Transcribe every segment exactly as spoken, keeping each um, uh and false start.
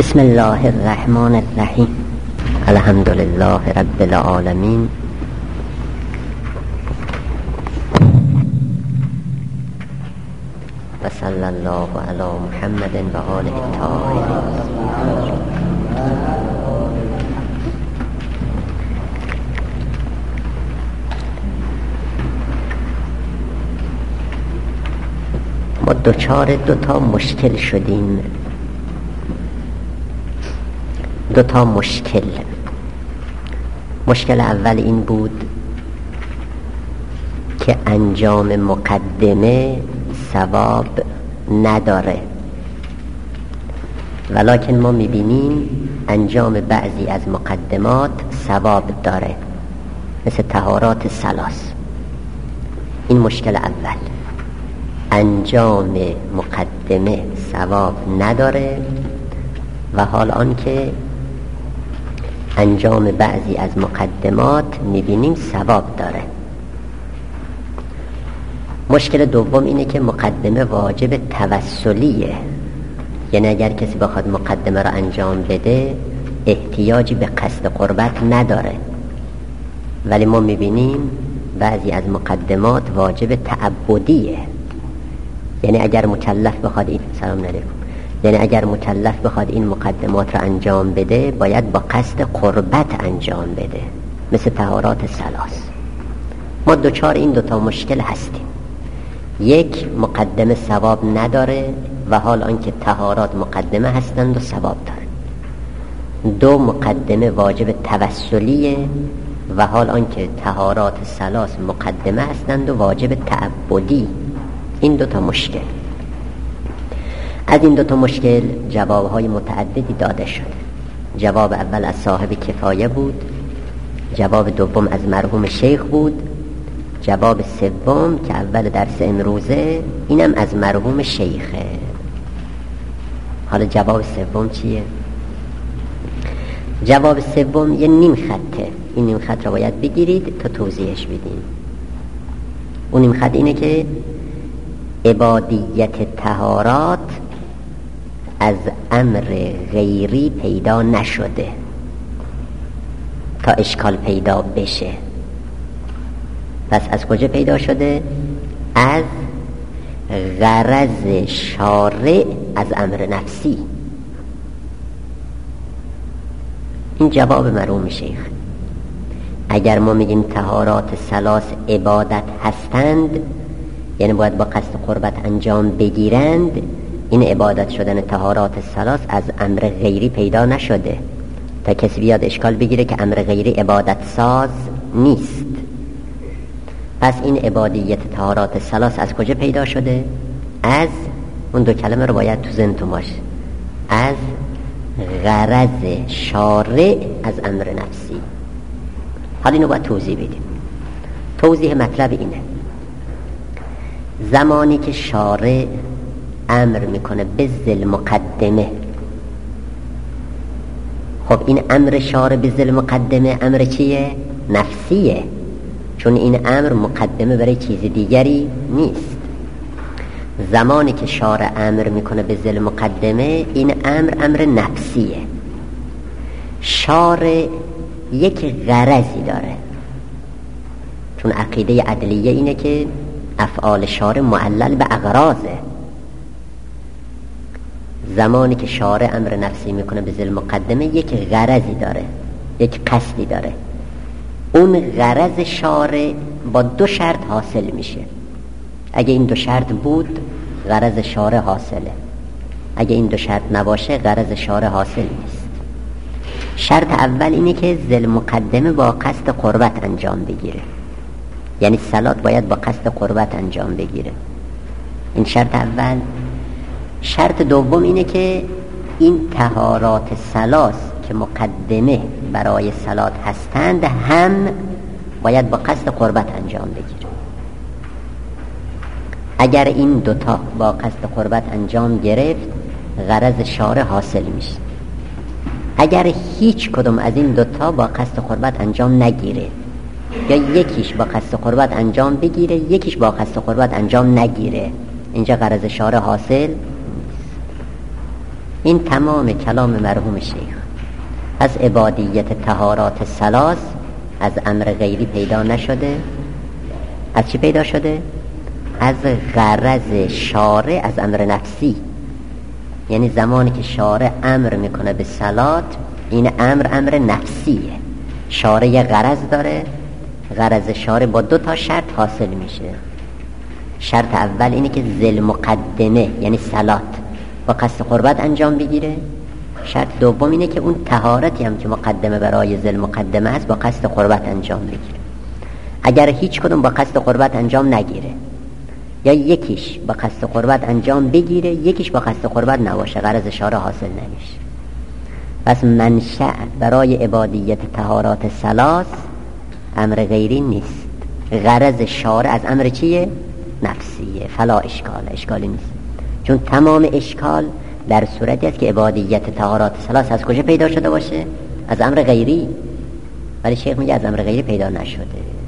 بسم الله الرحمن الرحیم. الحمد لله رب العالمین. و صلی الله علی محمد و آله الطاهرین. ما دوچار دو تا مشکل شدیم. دو تا مشکل. مشکل اول این بود که انجام مقدمه ثواب نداره، ولکن ما میبینیم انجام بعضی از مقدمات ثواب داره، مثل طهارات ثلاث. این مشکل اول، انجام مقدمه ثواب نداره و حال آنکه انجام بعضی از مقدمات میبینیم ثواب داره. مشکل دوم اینه که مقدمه واجب توسلیه، یعنی اگر کسی بخواد مقدمه را انجام بده احتیاجی به قصد قربت نداره، ولی ما میبینیم بعضی از مقدمات واجب تعبدیه، یعنی اگر مکلف بخواد این سلام علیکم یعنی اگر مکلف بخواد این مقدمات را انجام بده باید با قصد قربت انجام بده، مثل طهارات ثلاث. ما دوچار این دوتا مشکل هستیم. یک، مقدمه ثواب نداره و حال آنکه طهارات مقدمه هستند و ثواب دارن. دو، مقدمه واجب توسلیه و حال آنکه طهارات ثلاث مقدمه هستند و واجب تعبدی. این دوتا مشکل. از این دوتا مشکل جوابهای متعددی داده شده. جواب اول از صاحب کفایه بود، جواب دوم از مرحوم شیخ بود، جواب سوم که اول درس امروزه اینم از مرحوم شیخه. حالا جواب سوم چیه؟ جواب سوم یه نیم خطه. این نیم خط را باید بگیرید تا توضیحش بدیم. اون نیم خط اینه که عبادیت طهارات از امر غیری پیدا نشده تا اشکال پیدا بشه. پس از کجا پیدا شده؟ از غرض شارع از امر نفسی. این جواب مرحوم شیخ. اگر ما میگیم طهارات ثلاث عبادت هستند، یعنی باید با قصد قربت انجام بگیرند، این عبادت شدن طهارات ثلاث از امر غیری پیدا نشده تا کسی بیاد اشکال بگیره که امر غیری عبادت ساز نیست. پس این عبادیت طهارات ثلاث از کجا پیدا شده؟ از اون دو کلمه رو باید تو ذهنتون باشه، از غرض شارع از امر نفسی. حالا اینو باید توضیح بدیم. توضیح مطلب اینه: زمانی که شارع امر میکنه به ذل مقدمه، خب این امر شارع به ذل مقدمه امر چیه؟ نفسیه، چون این امر مقدمه برای چیز دیگری نیست. زمانی که شارع امر میکنه به ذل مقدمه، این امر امر نفسیه. شارع یک غرضی داره، چون عقیده عدلیه اینه که افعال شارع معلل به اغراضه. زمانی که شارع امر نفسی میکنه به ذل مقدمه یک غرضی داره، یک قصدی داره. اون غرض شارع با دو شرط حاصل میشه. اگه این دو شرط بود غرض شارع حاصله، اگه این دو شرط نباشه غرض شارع حاصل نیست. شرط اول اینه که ذل مقدمه با قصد قربت انجام بگیره، یعنی صلات باید با قصد قربت انجام بگیره. این شرط اول. شرط دوم اینه که این طهارات ثلاث که مقدمه برای صلات هستند هم باید با قصد قربت انجام بگیره. اگر این دوتا با قصد قربت انجام گرفت غرض شارع حاصل میشه. اگر هیچ کدوم از این دوتا با قصد قربت انجام نگیره، یا یکیش با قصد قربت انجام بگیره یکیش با قصد قربت انجام نگیره، اینجا غرض شارع حاصل نیست. این تمام کلام مرحوم شیخ. از عبادیت طهارات ثلاث از امر غیری پیدا نشده. از چی پیدا شده؟ از غرض شارع از امر نفسی. یعنی زمانی که شارع امر میکنه به صلات، این امر امر نفسیه. شارع یه غرض داره، غرض شارع با دو تا شرط حاصل میشه. شرط اول اینه که ذل مقدمه یعنی صلات با قصد قربت انجام بگیره. شرط دوم اینه که اون طهارتی هم که مقدمه برای ذل مقدمه است با قصد قربت انجام بگیره. اگر هیچ کدوم با قصد قربت انجام نگیره یا یکیش با قصد قربت انجام بگیره یکیش با قصد قربت نباشه، غرض شارع حاصل نمیشه. پس منشأ برای عبادیت طهارات ثلاث امر غیری نیست، غرض شارع از امر چیه؟ نفسیه. فلا اشکال، اشکالی نیست. چون تمام اشکال در صورتی است که عبادیت طهارات ثلاث از کجا پیدا شده باشه؟ از امر غیری. ولی شیخ میگه از امر غیری پیدا نشده.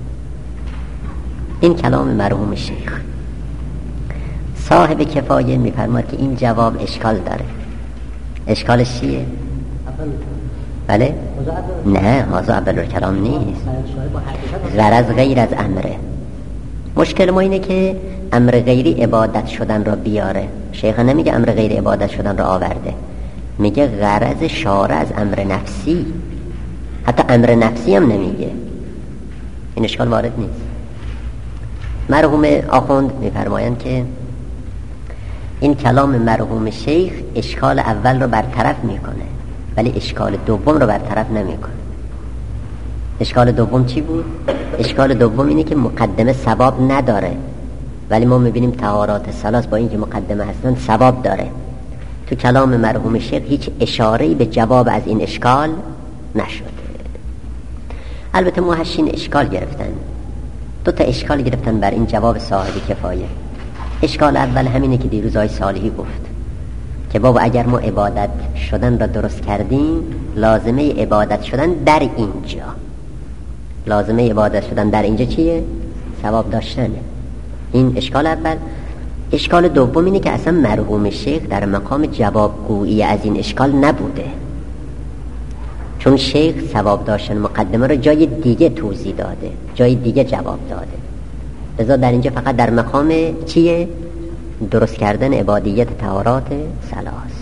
این کلام مرحوم شیخ. صاحب کفایه میفرماد که این جواب اشکال داره. اشکالش چیه؟ بله؟ نه، هذا اول الکلام نیست. غرض غیر از امره. مشکل ما اینه که امر غیری عبادت شدن را بیاره. شیخ نمیگه امر غیری عبادت شدن را آورده، میگه غرض شارع از امر نفسی. حتی امر نفسی هم نمیگه. این اشکال وارد نیست. مرحوم آخوند میفرمایند که این کلام مرحوم شیخ اشکال اول رو برطرف میکنه ولی اشکال دوم رو برطرف نمیکنه. اشکال دوم چی بود؟ اشکال دوم اینه که مقدمه ثواب نداره، ولی ما میبینیم طهارات ثلاث با اینکه مقدمه هستن ثواب داره. تو کلام مرحوم شیخ هیچ اشاره‌ای به جواب از این اشکال نشده. البته موحشین اشکال گرفتن، دو تا اشکال گرفتن بر این جواب صاحب کفایه. اشکال اول همینه که دیروز آقای صالحی گفت که بابا اگر ما عبادت شدن را درست کردیم، لازمه عبادت شدن در اینجا، لازمه عبادت شدن در اینجا چیه؟ ثواب داشتنه. این اشکال اول. اشکال دوم اینه که اصلا مرحوم شیخ در مقام جوابگویی از این اشکال نبوده، چون شیخ ثواب داشتن مقدمه رو جای دیگه توضیح داده، جای دیگه جواب داده. لذا در اینجا فقط در مقام چیه؟ درست کردن عبادیت طهارات ثلاث.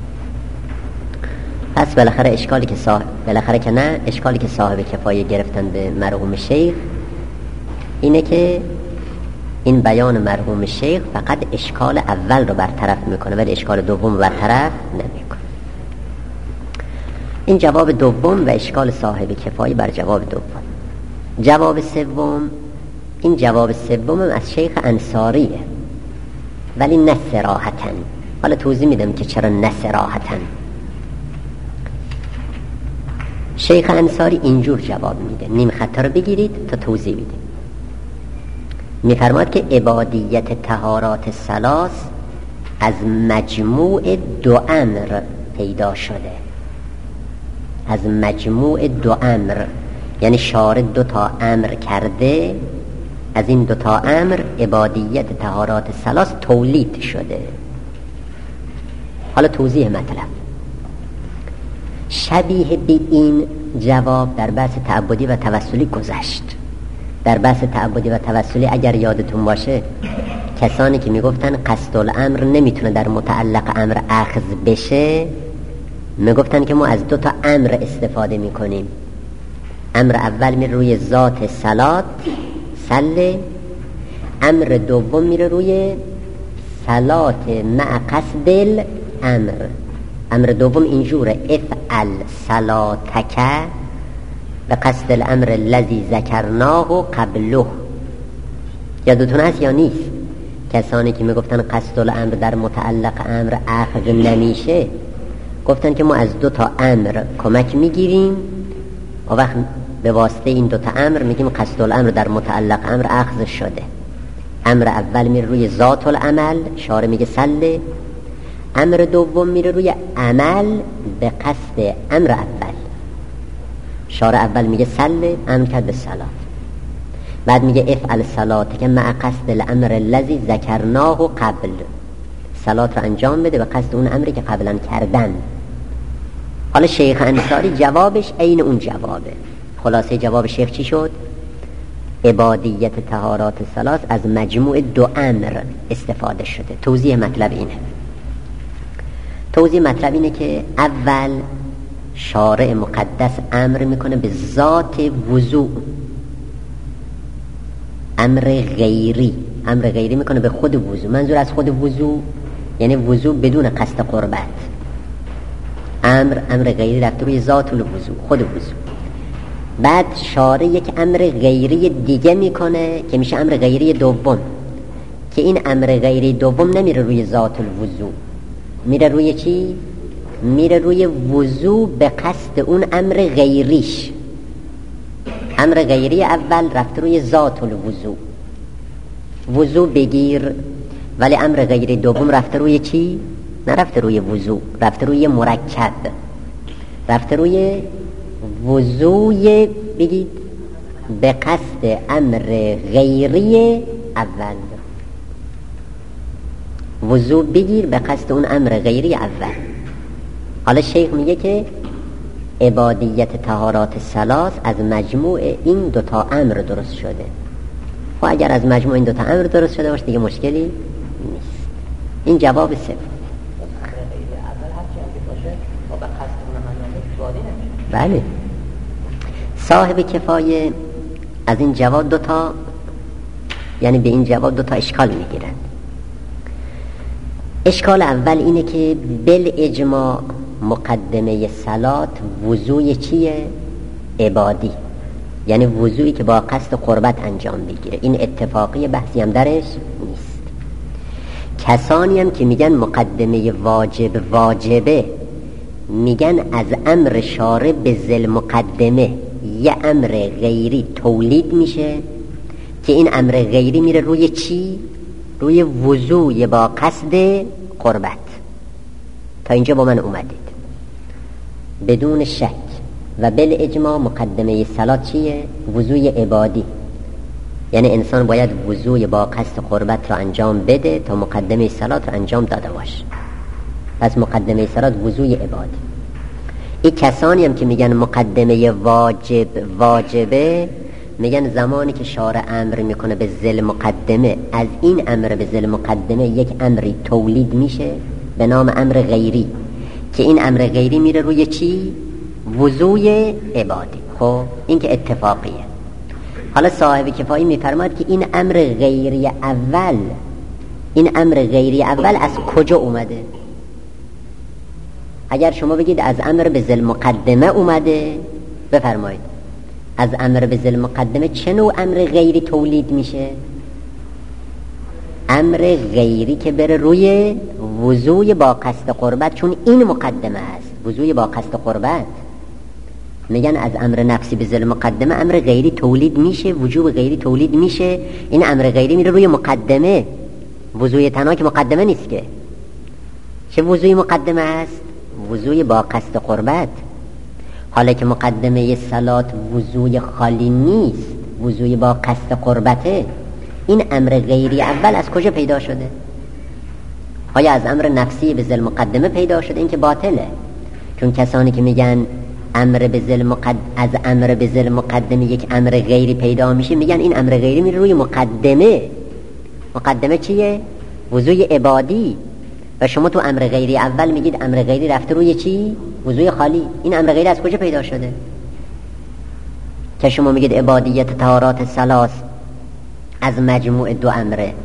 پس بالاخره اشکالی که صاحب بالاخره که نه اشکالی که صاحب کفایه گرفتن به مرحوم شیخ اینه که این بیان مرحوم شیخ فقط اشکال اول رو برطرف میکنه ولی اشکال دوم رو برطرف نمیکنه. این جواب دوم و اشکال صاحب کفایه بر جواب دوم. جواب سوم، این جواب سوم از شیخ انصاریه ولی نه صراحتاً. حالا توضیح میدم که چرا نه صراحتاً. شیخ انصاری اینجور جواب میده، نیم خطا رو بگیرید تا توضیح میده. میفرماد که عبادیت طهارات ثلاث از مجموع دو امر پیدا شده. از مجموع دو امر، یعنی شارع دو تا امر کرده، از این دو تا امر عبادیت طهارات ثلاث تولید شده. حالا توضیح مطلب. شبیه به این جواب در بحث تعبدی و توسلی گذشت. در بحث تعبدی و توسلی اگر یادتون باشه کسانی که میگفتن قصد الامر نمیتونه در متعلق امر اخذ بشه، میگفتن که ما از دو تا امر استفاده میکنیم. امر اول میره روی ذات صلات صله، امر دوم میره روی صلات مع قصد الامر. امر دوم اینجوره افعل صلاتک و قصد الامر الذی ذکرناه قبله. یادتون هست یا نیست؟ کسانی که میگفتن قصد الامر در متعلق امر اخذ نمیشه، گفتن که ما از دو تا امر کمک میگیریم و وقت به واسطه این دو تا امر میگیم قصد الامر در متعلق امر اخذ شده. امر اول میره روی ذات العمل، شارع میگه صله. امر دوم میره روی عمل به قصد امر اول، شارع اول میگه صله، امر کرد به صلات. بعد میگه افعل صلاتک مع قصد الامر الذی ذکرناه قبل. صلات رو انجام بده به قصد اون امری که قبلا کردن. حالا شیخ انصاری جوابش عین اون جوابه. خلاصه جواب شیخ چی شد؟ عبادیت طهارات ثلاث از مجموع دو امر استفاده شده. توضیح مطلب اینه توضیح مطلب اینه که اول شارع مقدس امر میکنه به ذات وضوء، امر غیری امر غیری میکنه به خود وضوء. منظور از خود وضوء یعنی وضوء بدون قصد قربت. امر امر غیری رفته روی ذات الوضوء، خود وضوء. بعد شارع یک امر غیری دیگه میکنه که میشه امر غیری دوم، که این امر غیری دوم نمیره روی ذات الوضوء، میره روی چی؟ میره روی وضوء به قصد اون امر غیریش. امر غیری اول رفته روی ذات الوضوء، وضوء بگیر، ولی امر غیری دوم رفته روی چی؟ نرفته روی وضوء، رفته روی مرکب، رفته روی وضوء بگید به قصد امر غیری اول. وضوء بگیر به قصد اون امر غیری اول. حالا شیخ میگه که عبادیت طهارات ثلاث از مجموع این دوتا امر درست شده. و اگر از مجموع این دوتا امر درست شده باشه دیگه مشکلی نیست. این جواب سوم. بله. صاحب کفایه از این جواب دوتا، یعنی به این جواب دوتا اشکال میگیرن. اشکال اول اینه که بل اجماع مقدمه صلات وضوء چیه؟ عبادی، یعنی وضوعی که با قصد قربت انجام بگیره. این اتفاقی، بحثی هم درش نیست. کسانی هم که میگن مقدمه واجب واجبه، میگن از امر شارع به ذل مقدمه یه امر غیری تولید میشه که این امر غیری میره روی چی؟ روی وضوع با قصد قربت. تا اینجا با من اومدید بدون شک. و بل اجماع مقدمه صلات چیه؟ وضوع عبادی، یعنی انسان باید وضوع با قصد قربت رو انجام بده تا مقدمه صلات رو انجام داده باشه. پس مقدمه صلات وضوع عبادی. این کسانی هم که میگن مقدمه واجب واجبه، میگن زمانی که شارع امر میکنه به ذل مقدمه، از این امر به ذل مقدمه یک امری تولید میشه به نام امر غیری، که این امر غیری میره روی چی؟ وضوع عبادی. خب این که اتفاقیه. حالا صاحب کفایی میفرماد که این امر غیری اول این امر غیری اول از کجا اومده؟ اگر شما بگید از امر به ذل مقدمه اومده، بفرمایید از امر به ذل مقدمه چه نوع امر غیری تولید میشه؟ امر غیری که بره روی وضوع با قصد قربت، چون این مقدمه است، وضوع با قصد قربت. میگن از امر نفسی به ذل مقدمه امر غیری تولید میشه، وجوب غیری تولید میشه، این امر غیری میره روی مقدمه. وضوع تنها که مقدمه نیست که. چه وضوع مقدمه است؟ وضوع با قصد قربت. حالا که مقدمه صلات وضوع خالی نیست، وضوع با قصد قربته، این امر غیری اول از کجا پیدا شده؟ آیا از امر نفسی به ذل مقدمه پیدا شده؟ این که باطله. چون کسانی که میگن امر به ذل مقد... از امر به ذل مقدمه یک امر غیری پیدا میشه، میگن این امر غیری میره روی مقدمه. مقدمه چیه؟ وضوع عبادی. و شما تو امر غیری اول میگید امر غیری رفته روی چی؟ وضوع خالی. این امر غیری از کجا پیدا شده؟ که شما میگید عبادیت طهارات ثلاث از مجموع دو امره.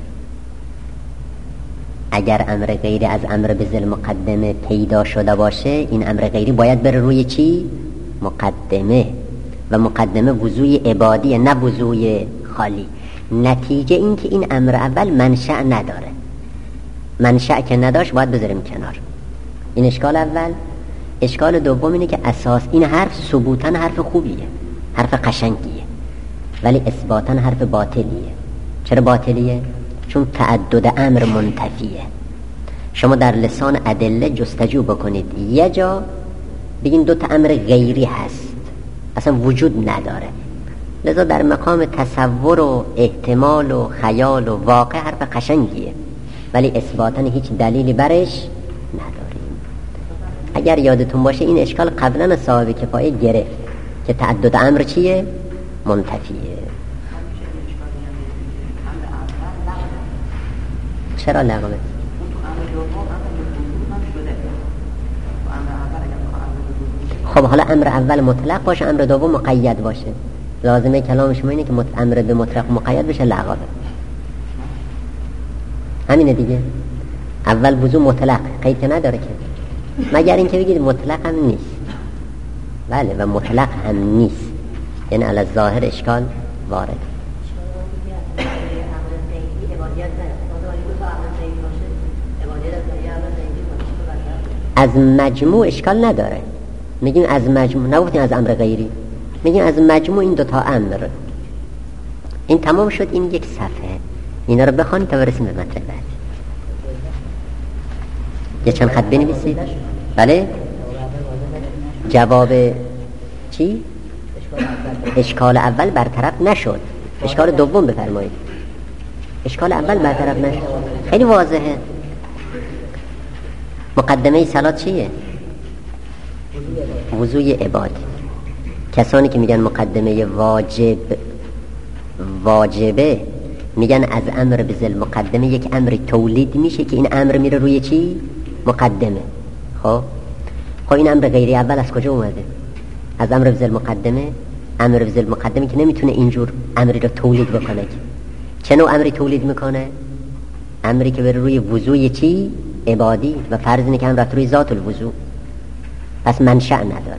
اگر امر غیری از امر به ذل مقدمه پیدا شده باشه، این امر غیری باید بره روی چی؟ مقدمه. و مقدمه وضوع عبادی، نه وضوع خالی. نتیجه این که این امر اول منشأ نداره. منشأ که نداشت باید بذاریم کنار. این اشکال اول. اشکال دوم اینه که اساس این حرف ثبوتاً حرف خوبیه، حرف قشنگیه، ولی اثباتاً حرف باطلیه. چرا باطلیه؟ چون تعدد امر منتفیه. شما در لسان ادله جستجو بکنید، یه جا بگین دو تا امر غیری هست، اصلا وجود نداره. لذا در مقام تصور و احتمال و خیال و واقع حرف قشنگیه. ولی اثباتاً هیچ دلیلی برش نداریم. اگر یادتون باشه این اشکال قبلا از صاحب کفایه گرفت که تعدد امر چیه؟ منتفیه. چرا لغوه؟ خب حالا امر اول مطلق باشه، امر دوم مقید باشه، لازمه کلام شما اینه که امر به مطلق مقید بشه لغوه. همینه دیگه. اول وضو مطلق قید که نداره که، مگر اینکه بگید مطلق هم نیست. بله و مطلق هم نیست، یعنی علی الظاهر اشکال وارد. از مجموع اشکال نداره، میگیم از مجموع، نگفتیم از امر غیری، میگیم از مجموع این دوتا امر. این تمام شد، این یک صفحه. اینا رو بخوانید تا برسیم به مطلب بعد. یه چند خط بنویسید. بله جواب چی؟ اشکال اول برطرف نشد، اشکال دوم بفرمایید. اشکال اول برطرف نشد، خیلی واضحه. مقدمه صلات چیه؟ وضوی عباد. کسانی که میگن مقدمه واجب واجبه میگن از امر به ذل مقدمه یک امر تولید میشه که این امر میره روی چی؟ مقدمه. خب خب این امر غیری اول از کجا اومده؟ از امر به ذل مقدمه. امر به ذل مقدمه که نمیتونه اینجور امری رو تولید بکنه. که چه نوع امری تولید میکنه؟ امری که بره روی وضوی چی؟ عبادی، و فرض اینه که هم رفت روی ذات الوضو، پس منشأ نداره.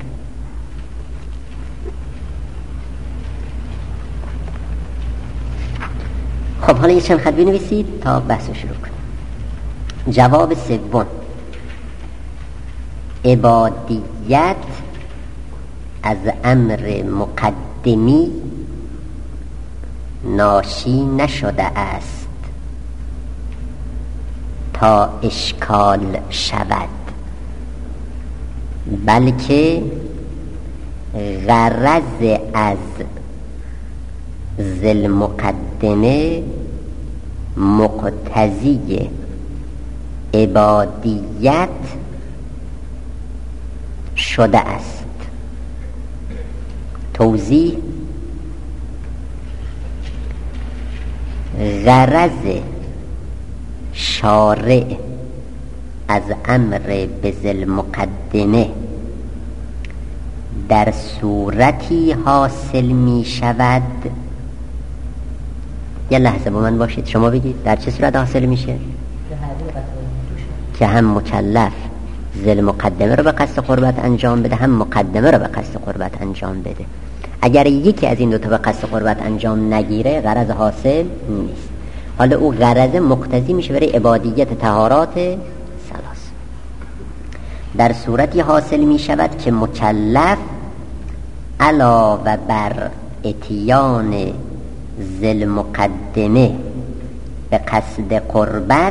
خب حالا یه چند خط بنویسید تا بحث رو شروع کنیم. جواب سوم، عبادیت از امر مقدمی ناشی نشده است تا اشکال شود، بلکه غرض از ذل مقدمه مقتضی عبادیت شده است. توضیح: غرض شارع از امر به ذل مقدمه در صورتی حاصل می شود. یه لحظه با من باشید، شما بگید در چه صورت حاصل میشه؟ که هم مکلف ذل مقدمه رو به قصد قربت انجام بده، هم مقدمه رو به قصد قربت انجام بده. اگر یکی از این دو تا به قصد قربت انجام نگیره غرض حاصل نیست. حالا او غرض مقتضی میشه برای عبادیت طهارات ثلاث. در صورتی حاصل میشود که مکلف علاوه بر اتیان ذل مقدمه به قصد قربت،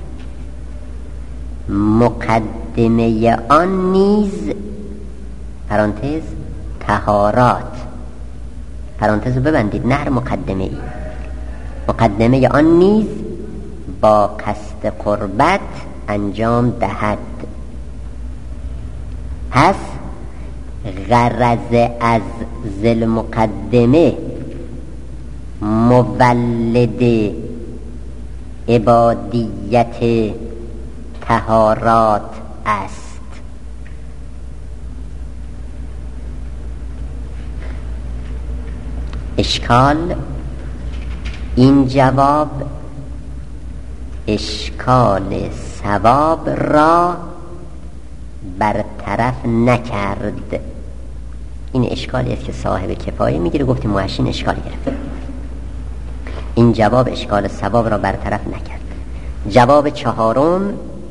مقدمه آن نیز پرانتز طهارات، پرانتز رو ببندید، نه مقدمه ای، مقدمه آن نیز با قصد قربت انجام دهد. پس غرض از ذل مقدمه مولد عبادیت طهارات است. اشکال: این جواب اشکال ثواب را برطرف نکرد. این اشکالی است که صاحب کفایه میگیره، گفتیم محشین اشکال گرفت. این جواب اشکال ثواب را برطرف نکرد. جواب چهارم،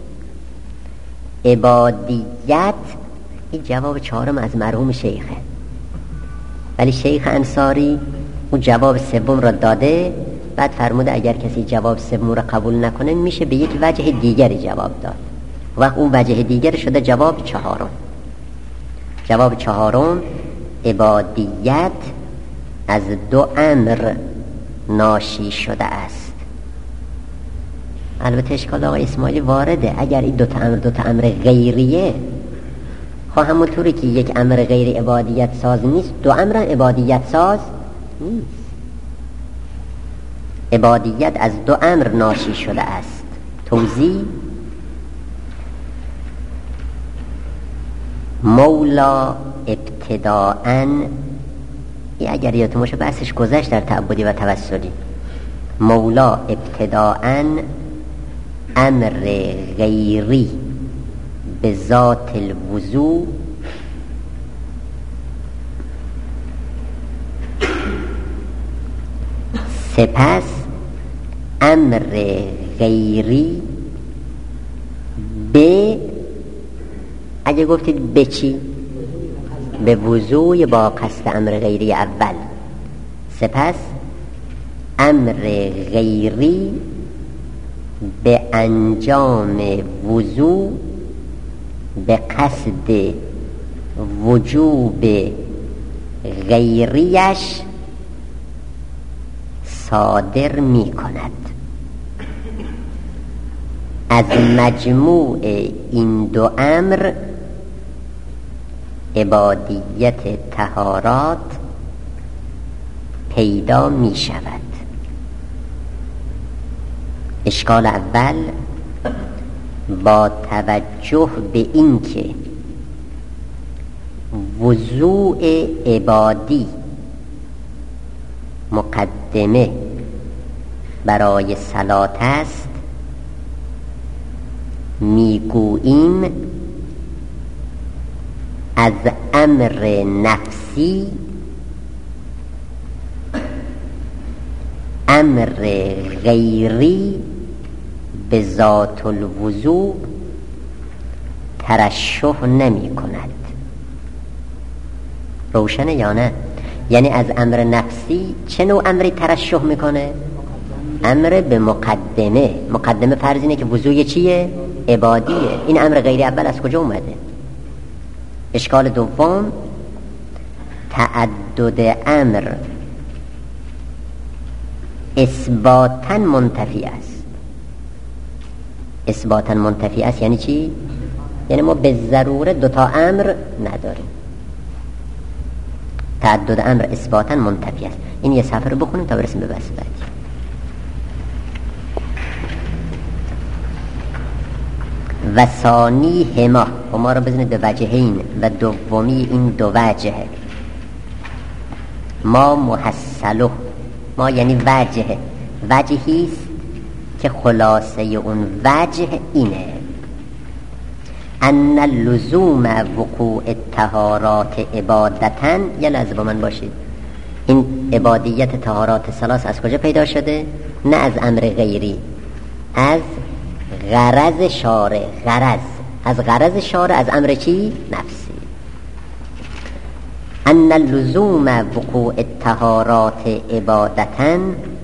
عبادیت. این جواب چهارم از مرحوم شیخه، ولی شیخ انصاری اون جواب سوم را داده، بعد فرموده اگر کسی جواب سوم را قبول نکنه میشه به یک وجه دیگری جواب داد، وقت اون وجه دیگر شده جواب چهارم. جواب چهارم، عبادیت از دو امر ناشی شده است. البته اشکال آقای اسماعیلی وارده. اگر این دو تا امر دو تا امر غیریه، خب همونطوری که یک امر غیر عبادیت ساز نیست، دو امر عبادیت ساز نیست. عبادیت از دو امر ناشی شده است. توضیح: مولا ابتداءً، اگر یادتون باشه بحثش گذشت در تعبدی و توسلی. مولا ابتداءً امر غیری به ذات الوضوء سپس امر غیری به، اگه گفتید به چی؟ به وضوء با قصد امر غیری اول، سپس امر غیری به انجام وضوء به قصد وجوب غیریش صادر می کند. از مجموع این دو امر عبادیت طهارات پیدا می شود. اشکال اول: با توجه به این که وضوء عبادی مقدمه برای صلات است، میگوییم از امر نفسی امر غیری به ذات الوضوء ترشح نمی کند. روشنه یا نه؟ یعنی از امر نفسی چه نوع امری ترشح میکنه؟ امر به مقدمه. مقدمه فرض اینه که وضوء چیه؟ عبادیه. این امر غیری اول از کجا اومده؟ اشکال دوم: تعدد امر اثباتاً منتفی است. اثباتاً منتفی است یعنی چی؟ یعنی ما به ضروره دوتا امر نداریم. تعدد امر اثباتاً منتفی است. این یه صفحه رو بخونیم تا برسیم به بحث بعدی. و ثانی هما، و ما رو بزنید به وجهین، و دومی این دو وجه. ما محصله، ما یعنی وجه، وجهیست که خلاصه اون وجه اینه: ان لزوم وقوع الطهارات عبادتن. یه لحظه با من باشید. این عبادیت طهارات ثلاث از کجا پیدا شده؟ نه از امر غیری، از غرض شارع. غرض از غرض شارع از امر چی؟ نفسی. ان لزوم وقوع الطهارات عبادتن،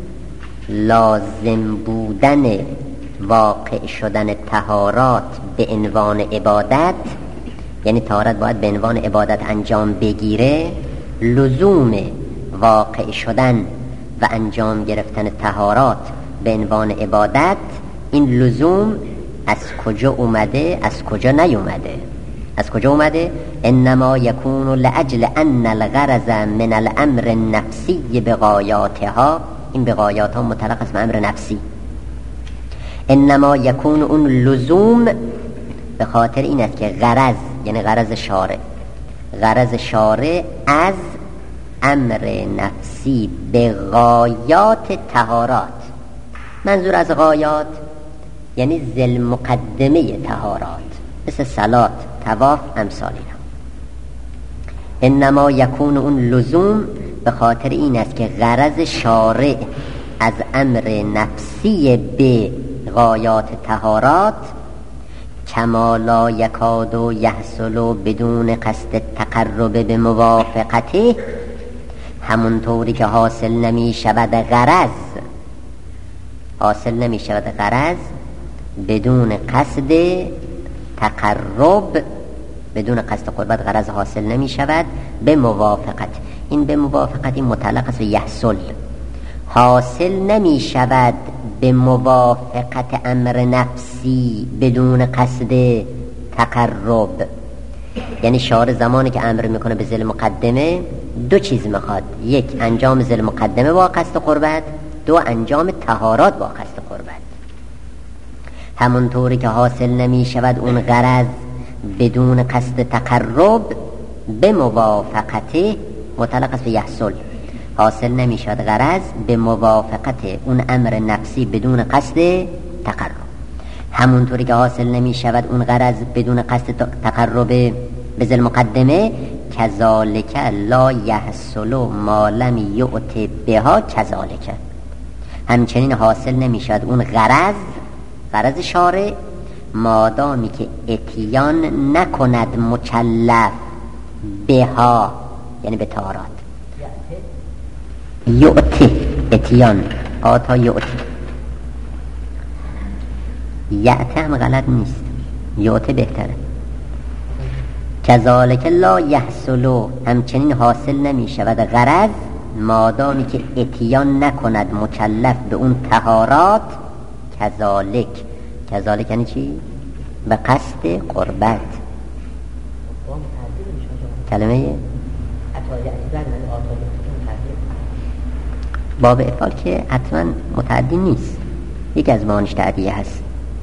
لازم بودن واقع شدن طهارات به عنوان عبادت، یعنی طهارت باید به عنوان عبادت انجام بگیره. لزوم واقع شدن و انجام گرفتن طهارات به عنوان عبادت، این لزوم از کجا اومده؟ از کجا نیومده؟ از کجا اومده؟ انما یکون لاجل ان الغرض من الامر النفسی بغایاتها. این بغایاتها مطلق است به امر نفسی. انما یکون اون لزوم به خاطر این است که غرض، یعنی غرض شارع، غرض شارع از امر نفسی به غایات طهارات. منظور از غایات یعنی ذل مقدمه طهارات، مثل صلات، طواف، امثال اینا. انما یکون اون لزوم به خاطر این است که غرض شارع از امر نفسی به غایات طهارات کما لا یکاد و یحصل بدون قصد تقرب به موافقته، همونطوری که حاصل نمی شود غرض حاصل نمی شود غرض بدون قصد تقرب، بدون قصد قربت غرض حاصل نمی شود به موافقت. این به موافقت این مطلق است به یحصل. حاصل نمی شود به موافقت امر نفسی بدون قصد تقرب. یعنی شارع زمانی که امر میکنه به ذیل مقدمه دو چیز میخواد: یک، انجام ذیل مقدمه با قصد قربت، دو، انجام طهارات با قصد قربت. همونطوری که حاصل نمی شود اون غرض بدون قصد تقرب، به موافقت مطلق است به یحصل، حاصل نمی شود غرض به موافقت اون امر نفسی بدون قصد تقرب. همونطوری که حاصل نمی شود اون غرض بدون قصد تقرب به ذیل مقدمه، کذالک لا یحصل ما لم یؤت بها کذالک، همچنین حاصل نمی شود اون غرض غرض شارع مادامی که اتیان نکند مکلف بها، یعنی به طهارات. یؤت اتیان آتا یؤت، یأت هم غلط نیست، یؤت بهتره. کذالک لا یحصل، همچنین حاصل نمی شود غرض مادامی که اتیان نکند مکلف به اون طهارات. کذالک، کذالک یعنی چی؟ به قصد قربت. کلمه باب افعال که حتما متعدی نیست، یکی از معانیش تعدیه هست.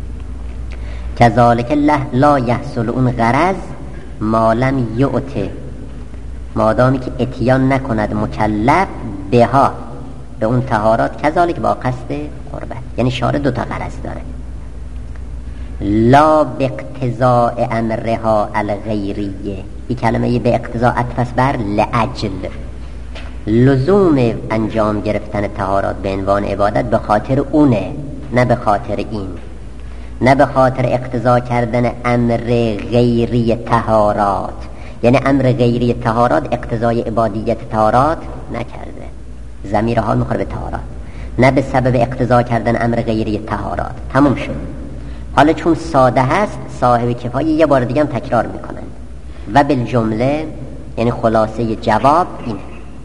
کذالک لا یحصل، اون غرض ما لم یؤت، مادامی که اتیان نکند مکلف بها به اون طهارات، کذالک با قصد قربت. یعنی شارع دو تا غرض داره: لا باقتضاء امرها الغیریه، این کلمه به اقتضاء عطف بر لأجل، لزوم انجام گرفتن طهارات به عنوان عبادت به خاطر اونه، نه به خاطر این، نه به خاطر اقتضا کردن امر غیری طهارات. یعنی امر غیری طهارات اقتضای عبادیت طهارات نکرده، ضمیر حال میخوره به طهارات، نه به سبب اقتضا کردن امر غیری طهارات. تموم شد. حالا چون ساده هست صاحب کفایه یه بار دیگه هم تکرار میکنن و بالجمله، یعنی خلاصه جواب اینه: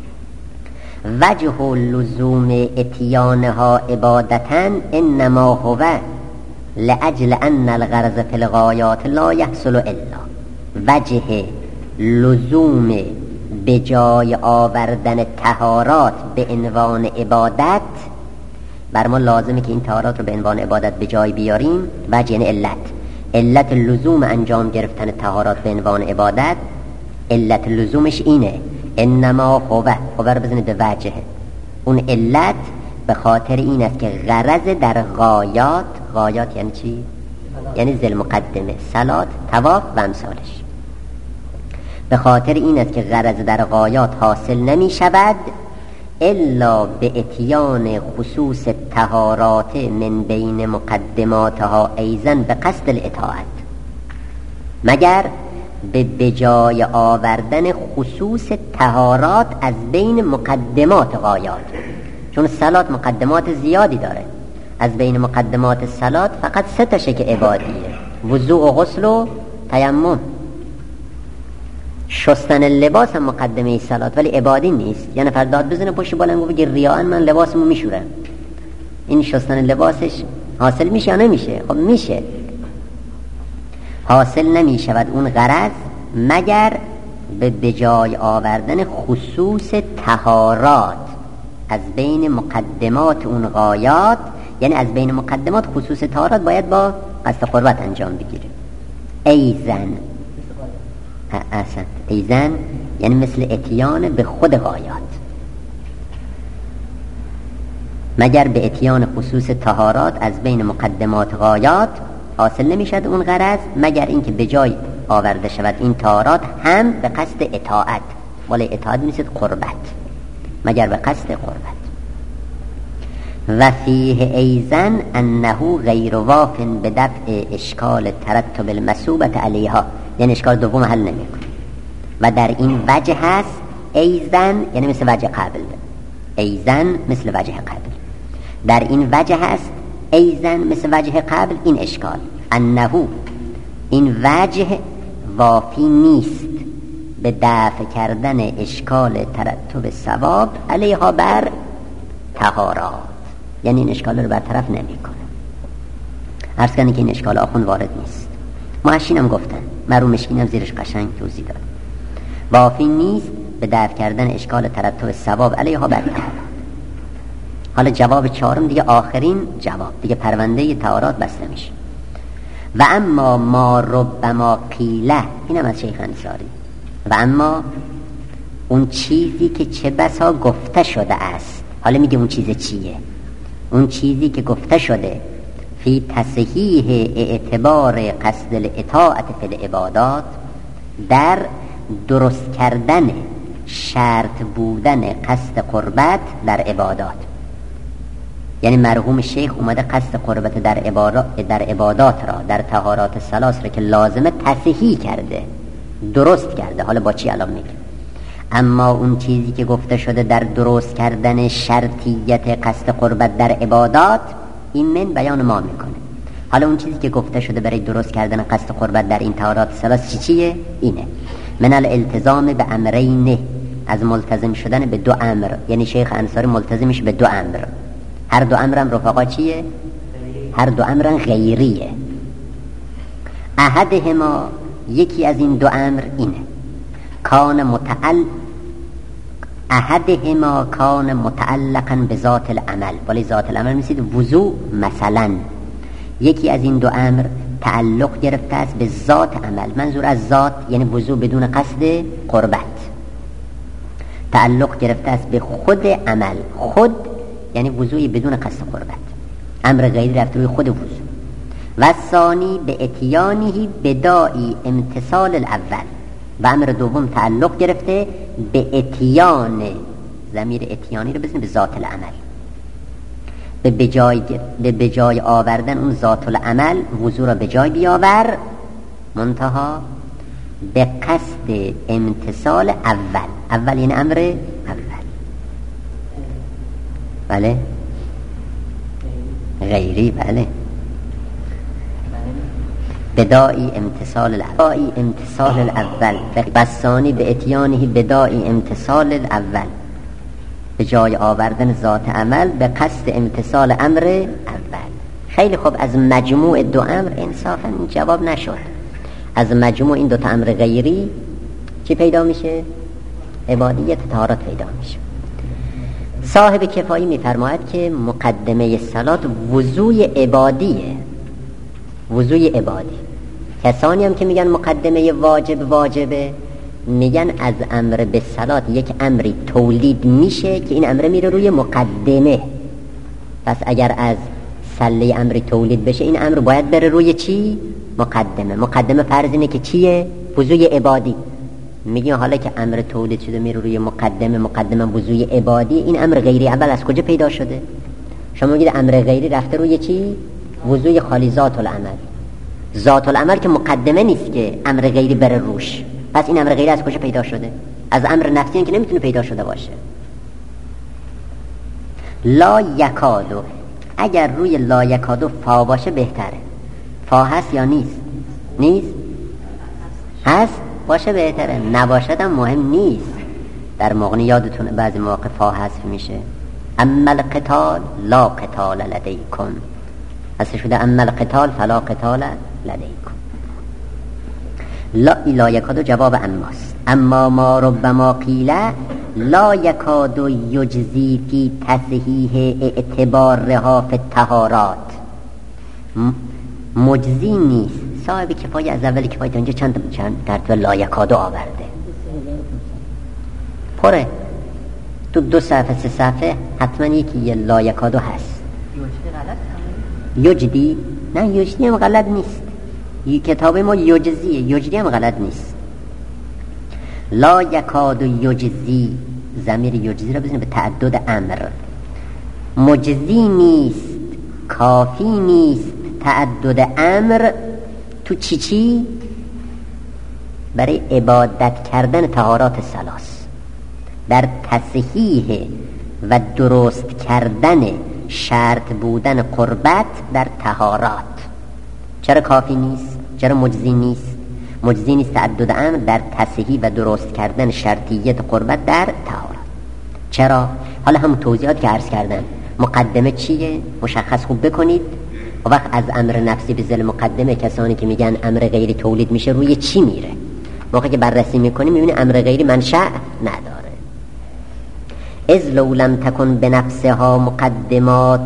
وجه لزوم اتیانها عبادتاً انما هو لأجل ان الغرض فی الغایات لا یحصل الا. وجه لزوم به جای آوردن طهارات به عنوان عبادت، بر ما لازمه که این طهارات رو به عنوان عبادت به جای بیاریم. وجه یعنی علت، علت لزوم انجام گرفتن طهارات به عنوان عبادت، علت لزومش اینه: انما هو، هو رو بزنید به وجه، اون علت به خاطر این است که غرض در غایات، غایات یعنی چی؟ یعنی ذیل مقدمه، صلات، طواف و امثالش. به خاطر این است که غرض در غایات حاصل نمی شود الا به اتیان خصوص طهارات من بین مقدماتها ایضا به قصد الاطاعت، مگر به بجای آوردن خصوص طهارات از بین مقدمات غایات. چون صلات مقدمات زیادی داره، از بین مقدمات صلات فقط سه تاشه که عبادیه: وضوء و غسل و تیمم. شستن لباس هم مقدمه صلات ولی عبادی نیست. یعنی نفر داد بزنه پشت بالنگو بگه ریاءً من لباسمو میشورم، این شستن لباسش حاصل میشه یا نمیشه؟ خب میشه. حاصل نمیشود اون غرض مگر به بجای آوردن خصوص طهارات از بین مقدمات اون غایات. یعنی از بین مقدمات خصوص طهارات باید با قصد قربت انجام بگیره. ایزن، احسنت، ایزن یعنی مثل اتیان به خود غایات، مگر به اتیان خصوص طهارات از بین مقدمات غایات حاصل نمیشد اون غرض مگر اینکه به جای آورده شود این طهارات هم به قصد اطاعت. ولی اطاعت نیست، قربت، مگر به قصد قربت. و فیه ایزن انه غیر واف به دفع اشکال ترتب المثوبت علیها، یعنی اشکال دوم حل نمیکنه. و در این وجه هست ایزن یعنی مثل وجه قبل، ایزن مثل وجه قبل، در این وجه هست ایزن مثل وجه قبل این اشکال، انه این وجه وافی نیست به دفع کردن اشکال ترتب ثواب علیها بر طهارات. یعنی این اشکال رو برطرف نمیکنه. عرض کردن که این اشکال آخوند وارد نیست. محشین هم گفتن، مرحوم مشکین هم زیرش قشنگ توضیح داد، وافی نیست به دفع کردن اشکال ترتب ثواب علیها بر طهارت. حالا جواب چهارم دیگه آخرین جواب، دیگه پرونده طهارات بسته میشه. و اما ما ربما قیله، اینم از شیخ انصاری، و اما اون چیزی که چه بسا گفته شده است. حالا میگه اون چیز چیه؟ اون چیزی که گفته شده فی تصحیح اعتبار قصد الاطاعت فی العبادات، در درست کردن شرط بودن قصد قربت در عبادات. یعنی مرحوم شیخ اومده قصد قربت در عبادات, در عبادات را، در طهارات ثلاث را که لازمه تصحیح کرده، درست کرده. حالا با چی الان میگه؟ اما اون چیزی که گفته شده در درست کردن شرطیت قصد قربت در عبادات، این من بیان ما میکنه. حالا اون چیزی که گفته شده برای درست کردن قصد قربت در این طهارات ثلاث چی چیه؟ اینه من الالتزام به امرین، از ملتزم شدن به دو امر. یعنی شیخ انصاری ملتزمش به دو امر. هر دو امرم رفقا چیه؟ هر دو امرم غیریه. احدهما، یکی از این دو امر اینه، کان متعل احدهما کان متعلقا به ذات العمل، ولی ذات العمل میسید وضوء مثلا. یکی از این دو امر تعلق گرفته است به ذات عمل. منظور از ذات یعنی وضوء بدون قصد قربت. تعلق گرفته است به خود عمل، خود یعنی وضوعی بدون قصد قربت. امر غیری رفته روی خود وضوع. و ثانی به اتیانهی بدائی امتصال الاول، و امر دوم تعلق گرفته به اتیان، ضمیر اتیانی رو بزنید به ذات العمل، به بجای به بجای آوردن اون ذات العمل، وضوع را به جای بیاور، منتها به قصد امتصال اول. اول یعنی امر اول، بله غیری، بله بدائی امتصال الاول، بدائی امتصال الاول. بسانی به اتیانه بدائی امتصال الاول، به جای آوردن ذات عمل به قصد امتصال امر اول. خیلی خوب، از مجموع دو امر انصافا جواب نشد. از مجموع این دو تا امر غیری چی پیدا میشه؟ عبادیت طهارت پیدا میشه. صاحب کفایی میفرماید که مقدمه صلات وضوء عبادیه، وضوء عبادی. کسانی هم که میگن مقدمه واجب واجبه، میگن از امر به صلات یک امری تولید میشه که این امر میره روی مقدمه. پس اگر از صله امری تولید بشه، این امر باید بره روی چی؟ مقدمه. مقدمه فرض اینه که چیه؟ وضوء عبادی. میگن حالا که امر تولید شده میره روی مقدمه، مقدمه وضوء عبادی، این امر غیری اول از کجا پیدا شده؟ شما میگید امر غیری رفته روی چی؟ وضوء خالی ذات العمل. ذات العمل که مقدمه نیست که امر غیری بره روش. پس این امر غیری از کجا پیدا شده؟ از امر نفسی که نمیتونه پیدا شده باشه. لا یکادو، اگر روی لا یکادو فا باشه بهتره. فا هست یا نیست؟ نیست؟ هست؟ باشه بهتره. نباشد هم مهم نیست. در مغنی یادتونه بعضی مواقع فا حذف میشه. اما القتال لا قتال لدیکم، اصل شده اما القتال فلا قتال لدیکم. لا لا یکادو جواب اماست. اما ما ربما قیله لا یکادو یجزی فی تصحیح اعتبارها فی الطهارات، مجزی نیست. صاحب کفایه از اولی کفایه اینجا چند چند ترتیب لا یکادو آورده، پره تو دو صفحه سه صفحه حتما یکی یه لا یکادو هست. یجدی؟ نه یجدی هم غلط نیست. این کتاب ما یجزیه، یجدی هم غلط نیست. لا یکادو یجزی، ضمیر یجزی رو بزنید به تعدد امر. مجزی نیست، کافی نیست تعدد امر تو چی چی؟ برای عبادت کردن طهارات ثلاث، در تصحیح و درست کردن شرط بودن قربت در طهارات. چرا کافی نیست؟ چرا مجزی نیست؟ مجزی نیست تعدد امر در تصحیح و درست کردن شرطیت قربت در طهارات. چرا؟ حالا هم توضیحات که عرض کردم. مقدمه چیه؟ مشخص خوب بکنید. و وقت از امر نفسی به ذل مقدمه کسانی که میگن امر غیری تولید میشه روی چی میره؟ موقعی که بررسی میکنیم میبینی امر غیری منشأ نداره. از لو لم تکن بنفسها مقدمات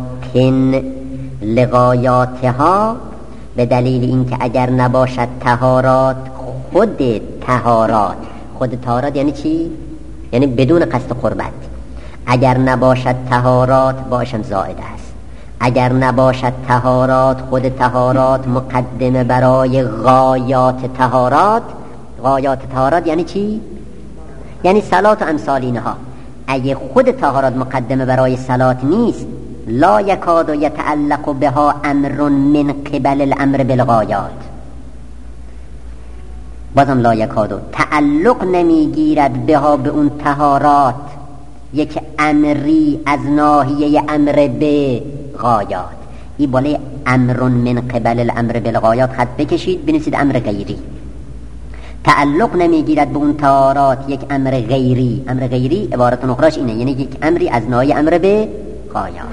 لغایاتها، به دلیل اینکه اگر نباشد طهارات خود طهارات. خود طهارات یعنی چی؟ یعنی بدون قصد قربت. اگر نباشد طهارات باشم زائد است. اگر نباشد طهارات خود طهارات مقدمه برای غایات طهارات. غایات طهارات یعنی چی؟ یعنی صلات و امثال اینها. اگه خود طهارات مقدمه برای صلات نیست، لا یکاد یتعلق بها امر من قبل الامر بالغایات. بازم لا یکاد تعلق نمیگیرد بها به اون طهارات یک امری از ناحیه امر به غایات. این بالای امر من قبل الامر بالغایات خط بکشید بنویسید امر غیری. تعلق نمیگیرد به اون طهارات یک امر غیری. امر غیری عبارت اخراش اینه، یعنی یک امری از ناحیه امر به غایات.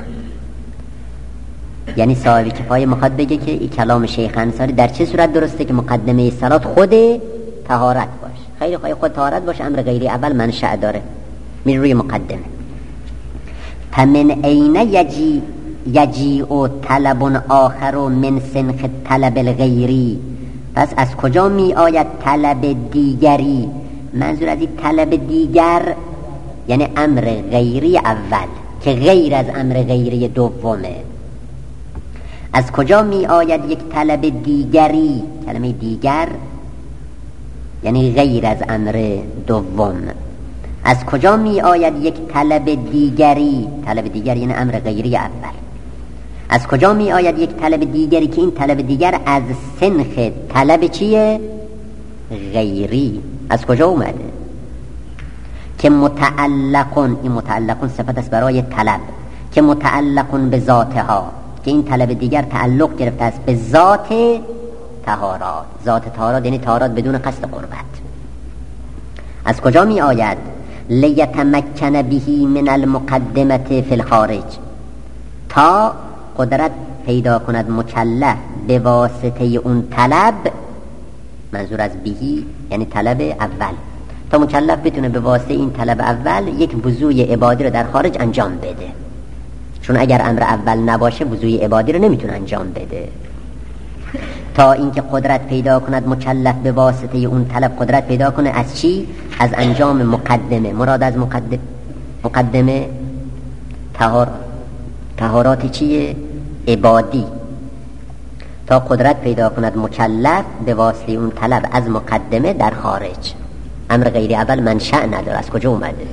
یعنی صاحب کفایه میخواد بگه که این کلام شیخ انصاری در چه صورت درسته که مقدمه صلات خود طهارت باشه. خیلی خواهی خود طهارت باشه، امر غیری اول منشأ داره می روی مقدمه. فمن این یجی یجیء طلب آخر من سنخ طلب الغیری. پس از کجا می آید طلب دیگری؟ منظور از این طلب دیگر یعنی امر غیری اول که غیر از امر غیری دومه. از کجا می آید یک طلب دیگری؟ کلمه دیگر یعنی غیر از امر دوم. از کجا می آید یک طلب دیگری؟ طلب دیگر یعنی امر غیری اول. از کجا می آید یک طلب دیگری که این طلب دیگر از سنخ طلب چیه؟ غیری. از کجا اومده؟ که متعلقون، این متعلقون صفت است برای طلب، که متعلقون به ذاتها، که این طلب دیگر تعلق گرفته است به ذات طهارات. ذات طهارات یعنی طهارات بدون قصد قربت. از کجا می آید؟ لیتمکن بهی من المقدمه فی الخارج، تا قدرت پیدا کند مکلف به واسطه اون طلب. منظور از بهی یعنی طلب اول، تا مکلف بتونه به واسطه این طلب اول یک وضوء عبادی رو در خارج انجام بده. چون اگر امر اول نباشه وضوء عبادی رو نمیتونه انجام بده. تا اینکه قدرت پیدا کند مکلف به واسطه اون طلب قدرت پیدا کنه از چی؟ از انجام مقدمه. مراد از مقدمه مقدمه طهار طهارات چیه؟ عبادی. تا قدرت پیدا کند مکلف به واسطه اون طلب از مقدمه در خارج. امر غیری اول منشأ نداره. از کجا اومده؟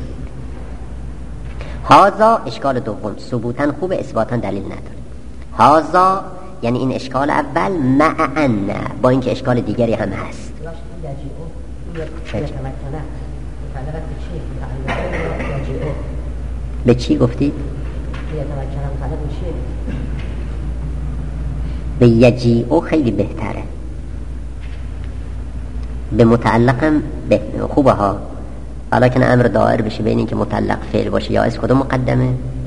هازا اشکال دوم، ثبوتاً خوب، اثباتاً دلیل نداره. هازا یعنی این اشکال اول، مع ان، با اینکه اشکال دیگری هم هست. به چی گفتید؟ به یجیء خیلی بهتره. به متعلقم به خوبه ها. حالا که امر دایر بشه بین این که متعلق فعل باشه یا از کدوم مقدمه؟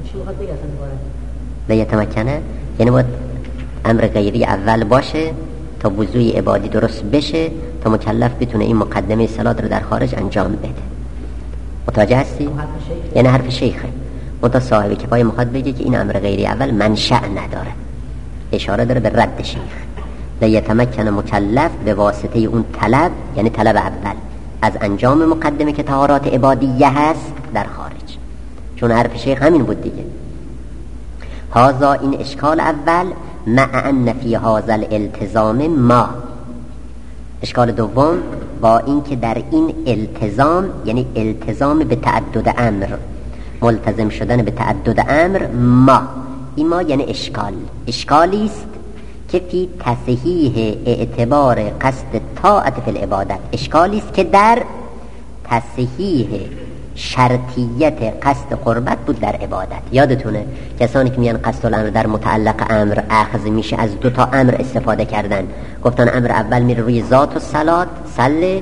به یتمکنه یعنی باید امر غیری اول باشه تا وضوء عبادی درست بشه، تا مکلف بتونه این مقدمه صلات رو در خارج انجام بده. متوجه هستی؟ یعنی حرف شیخه. منتها صاحب کفایه میخواد بگه که این امر غیری اول منشأ نداره، اشاره داره به رد شیخ. لیتمکن مکلف به واسطه اون طلب یعنی طلب اول از انجام مقدمه که طهارات عبادیه هست در خارج. چون حرف شیخ همین بود دیگه. هازا این اشکال اول، مع ان فی هذا الالتزام ما. اشکال دوم، با این که در این التزام یعنی التزام به تعدد امر، ملتزم شدن به تعدد امر، ما این ما یعنی اشکال. اشکالی است که فی تصحیح اعتبار قصد طاعت فی العبادت. اشکالی است که در تصحیح شرطیت قصد قربت بود در عبادت. یادتونه کسانی که میان قصد الامر در متعلق امر اخذ میشه از دو تا امر استفاده کردن. گفتن امر اول میره روی ذات و صلات، صله.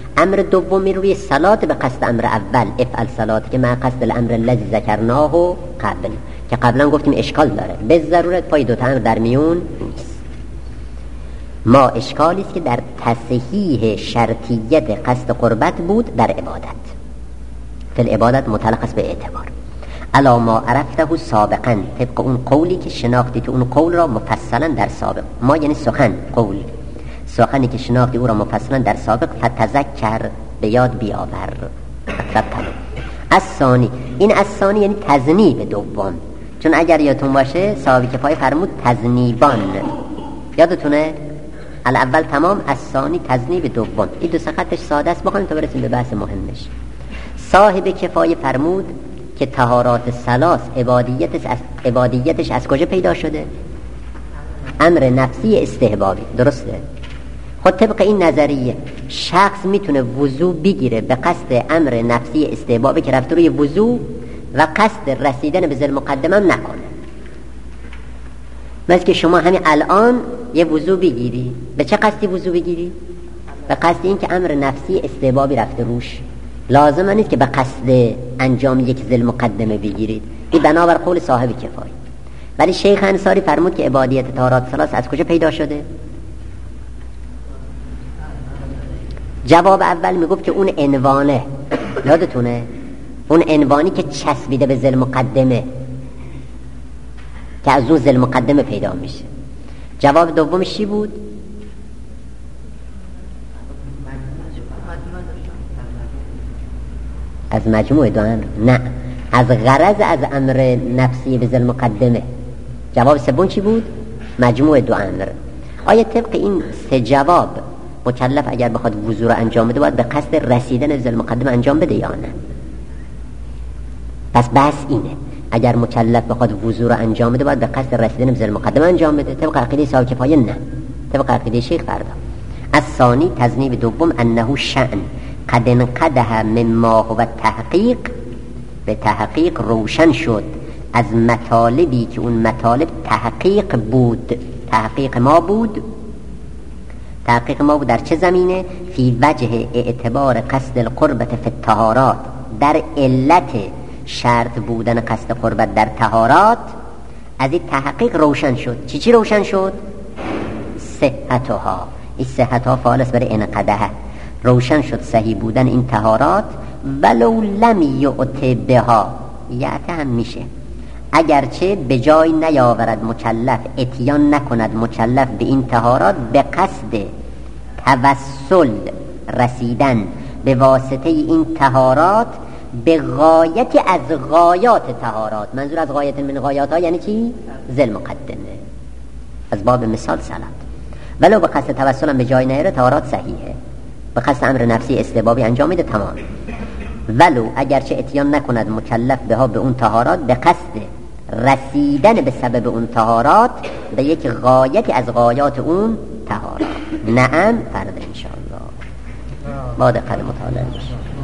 امر دومی روی صلات به قصد امر اول، افعل صلات که مع قصد الامر الذی ذکرناه قبل، که قبلا گفتیم اشکال داره، به ضرورت پای دو تا امر در میون نیست. ما اشکالی است که در تصحیح شرطیت قصد قربت بود در عبادت. فی العبادت مطلق است به اعتبار الا ما عرفته سابقا، طبق اون قولی که شناختی تو اون قول را مفصلا در سابق. ما یعنی سخن، قول سخنی که شناختی او را مفصلا در سابق. فتذکر به یاد بیاور. از ثانی، این از ثانی یعنی تذنیب دوم، چون اگر یادتون باشه صاحب کفایه فرمود تذنیبان، یادتونه؟ الاول تمام، از ثانی تذنیب دوم. این دو سخطش ساده است، بخوایم تا برسیم به بحث مهمش. صاحب کفایه فرمود که طهارات ثلاث عبادیتش از عبادیتش از کجا پیدا شده؟ امر نفسی استحبابی، درسته؟ خود طبق این نظریه شخص میتونه وضو بگیره به قصد امر نفسی استحبابی که رفته روی وضو و قصد رسیدن به ذل مقدمه هم نکنه. مثل که شما همین الان یه وضو بگیری، به چه قصدی وضو بگیری؟ به قصد این که امر نفسی استحبابی رفته روش، لازم نیست که به قصد انجام یک ذل مقدمه بگیرید. این بنابر قول صاحب کفایه. ولی شیخ انصاری فرمود که عبادیت طهارات ثلاث از کجا پیدا شده؟ جواب اول میگفت که اون عنوانه، یادتونه؟ اون عنوانی که چسبیده به ذل مقدمه، که از اون ذل مقدمه پیدا میشه. جواب دومش چی بود؟ از مجموع دو امر؟ نه، از غرض از امر نفسی به ذل مقدمه. جواب سوم چی بود؟ مجموع دو امر. آیا طبق این سه جواب مکلف اگر بخواد وضو رو انجام بده باید به قصد رسیدن به ذل مقدمه انجام بده یا نه؟ پس بحث اینه، اگر مکلف بخواد وضو رو انجام بده باید به قصد رسیدن به ذل مقدمه انجام بده. طبق عقیده صاحب کفایه نه، طبق عقیده شیخ فردا. از ثانی تذنیب دوم انه شأن قد انقدح مما هو تحقیق، به تحقیق روشن شد از مطالبی که اون مطالب تحقیق بود. تحقیق ما بود تحقیق ما بود در چه زمینه؟ فی وجه اعتبار قصد القربت فی الطهارات، در علت شرط بودن قصد قربت در طهارات. از این تحقیق روشن شد. چی چی روشن شد؟ صحتها. این صحتها فعال است برای انقدح. روشن شد صحیح بودن این طهارات، ولو لم یعت بها، یعت هم میشه اگرچه به جای نیاورد مکلف، اتیان نکند مکلف به این طهارات به قصد توسل رسیدن به واسطه این طهارات به غایت از غایات طهارات. منظور از غایت من غایات ها یعنی چی؟ ذل مقدمه. از باب مثال سلام، ولو به قصد توسل هم به جای نیاره طهارات صحیحه، به قصد امر نفسی استحبابی انجام میده تمام. ولو اگرچه اتیان نکند مکلف به ها به اون طهارات به قصد رسیدن به سبب اون طهارات به یک غایتی از غایات اون طهارات. نعم فرد انشاءالله با دقت مطالعه.